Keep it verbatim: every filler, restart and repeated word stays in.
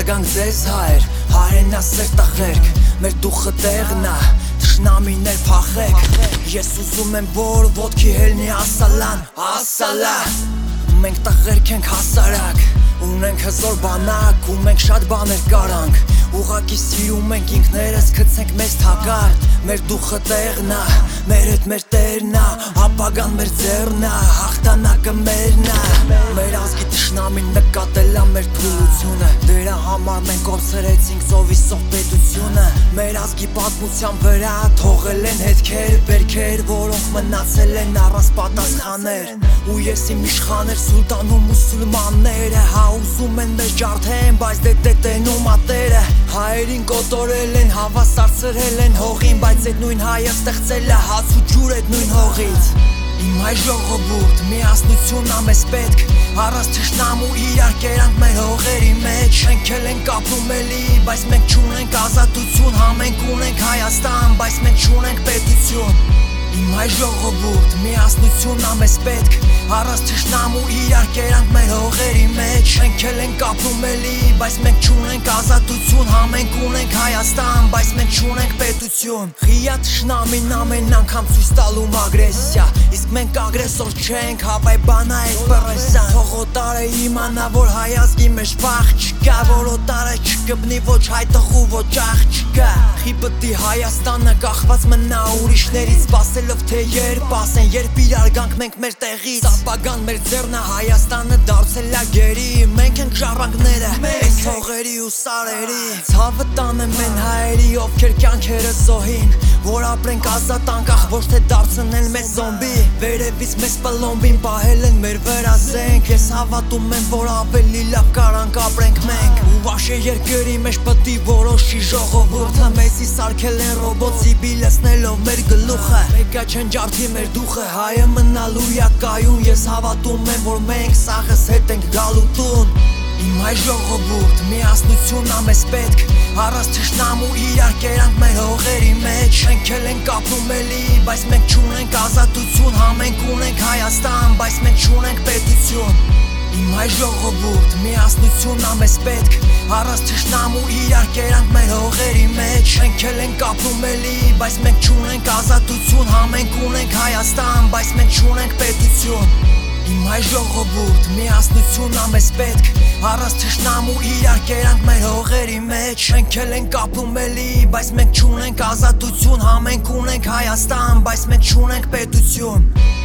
գանք ձեզ հայր, հայրենասեր տղերք, մեր դուխը տեղն է, թշնամիներ փախեք, ես ուզում եմ որ ոտքի հելնի ասալան, ասալա, մենք տղերք ենք հասարակ, ունենք հզոր բանակ ու մենք շատ բաներ կարանք, ուղակի սիրում ենք ինքներս գցենք մեզ թակարդ, մեր դուխը տեղն է, մեր հետ մեր տերն է, ապագան մեր ձեռն է, հաղթանակը մերն է, մեր ազգի թշնամին նկատել է մեր թուլությունը, դրա համար մենք կորցրեցինք սովիսով պետությունը, մեր ազգի պատմության վրա թողել են հետքեր, բերքեր, որոնք մնացել են առանց պատասխաններ, ու ես իմ իշխաներ սուլտան ու մուսուլմանները, հա ուզում են մեզ ջարդեն, բայց դե դե տենում ատերը, հայերին կոտորել են, հավասարցրել են հողին, բայց այդ նույն հայը ստեղծել է հաց ու ջուր այդ նույն հողից, իմ հայ ժողովուրդ, միասնություն ա մեզ պետք, առանց թշնամու իրար կերանք մեր հողերի մեջ, մենք էլ ենք ապրում էլի, բայց մենք չունենք ազատություն, հա մենք ունենք Հայաստան, բայց մենք չունենք պետություն, իմ հայ ժողովուրդ, միասնություն ա մեզ պետք, առանց թշնամու իրար կերանք մեր հողերի մեջ, մենք էլ ենք ապրում էլի, բայց մենք չունենք ազատություն, հա մենք ունենք Հայաստան, բայց մենք չունենք պետություն, խիա թշնամին ամեն անգամ ցույց տալում ագրեսիա, իսկ մենք ագրեսոր չենք, հավայ բանա այդ բռեսան, թող օտարը իմանա, որ հայ ազգի մեջ վախ չկա, որ օտարը չկպնի ոչ հայ տղու, ոչ աղջկա, խիպտի Հայաստանը կախված մնա ուրիշներից, սպասելով թե երբ ասեն, երբ իրար գանք մենք մեր տեղից, ապագան մեր ձեռն է, Հայաստանը դարձել է գերի, մենք ենք ժառանգները, այս հողերի ու սարերի, ցավը տանեմ են հայերի, ովքեր կյանքերը զոհին, որ ապրենք ազատ անկախ, ոչ թե դարձնել մեզ զոմբի, վերևից մեզ պլոմբին պահել են մեր վրա զենք, ես հավատում եմ, որ ավելի լավ կարանք ապրենք մենք, ու վաշե երկրի մեջ պտի որոշի ժողովուրդը, մեզի սարքել են ռոբոտ զիբիլեցնելով մեր գլուխը, մեկա չեն ջարդի մեր դուխը, հայը մնալու յա կայուն, ես հավատում եմ, որ մենք սաղս հետ ենք գալու տուն, իմ հայ ժողովուրդ, միասնություն ա մեզ պետք, առանց թշնամու իրար կերանք մեր հողերի մեջ, մենք էլ ենք ապրում էլի, բայց մենք չունենք ազատություն, հա մենք ունենք Հայաստան, բայց մենք չունենք պետություն, իմ հայ ժողովուրդ, միասնություն ա մեզ պետք, առանց թշնամու իրար կերանք մեր հողերի մեջ, մենք էլ ենք ապրում էլի, բայց մենք չունենք ազատություն, հա մենք ունենք Հայաստան, բայց մենք չունենք պետություն, իմ հայ ժողովուրդ, միասնություն ա մեզ պետք, առանց թշնամու իրար կերանք մեր հողերի մեջ, մենք էլ ենք ապրում էլի, բայց մենք չունենք ազատություն, հա մենք ունենք Հայաստան, բայց մենք չունենք պետություն